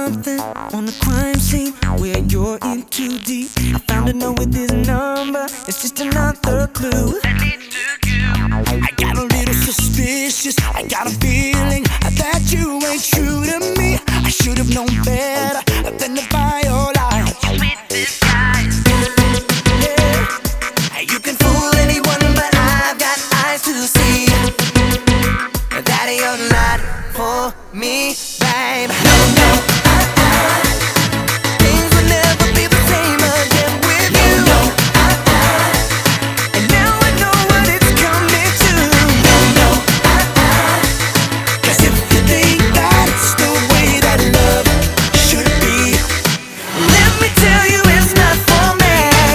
something on the crime scene where you're in too deep. I found a note with his number, it's just another clue. I got a little suspicious, I got a feeling that you ain't true to me. I should have known better than to buy your lies. Yeah. You can fool anyone, but I've got eyes to see that you're not for me, babe. No, no, things will never be the same again with you. No, and now I know what it's coming to. No, no, 'cause if you think that's the way that love should be, let me tell you it's not for me.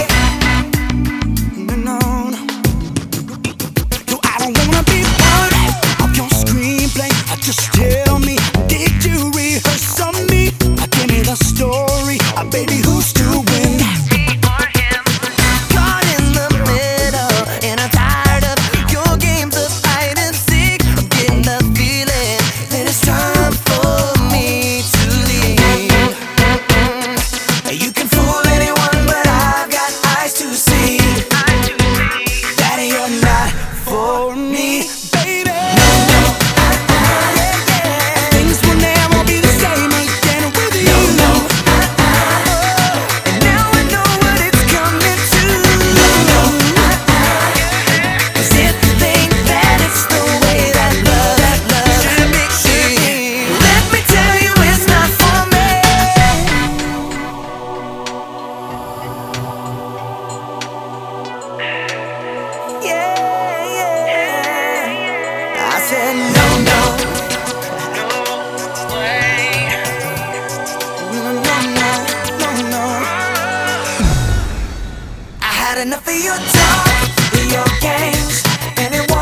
No, no, no. No, I don't wanna be part of your screenplay. Just tell me, did you rehearse on me? Give me the story, baby, who's to win? Me or him? Caught in the middle, and I'm tired of your games of hide and seek. I'm getting the feeling that it's time for me to leave. You can fool anyone, but I've got eyes to see that you're not for me, baby. Things will never be the same again with you. No, and now I know what it's coming to. No, 'cause if you think that it's the way that love should be, let me tell you it's not for me. Yeah, yeah. I said no, no. No, no, no, no, no. I had enough of your talk, your games, and it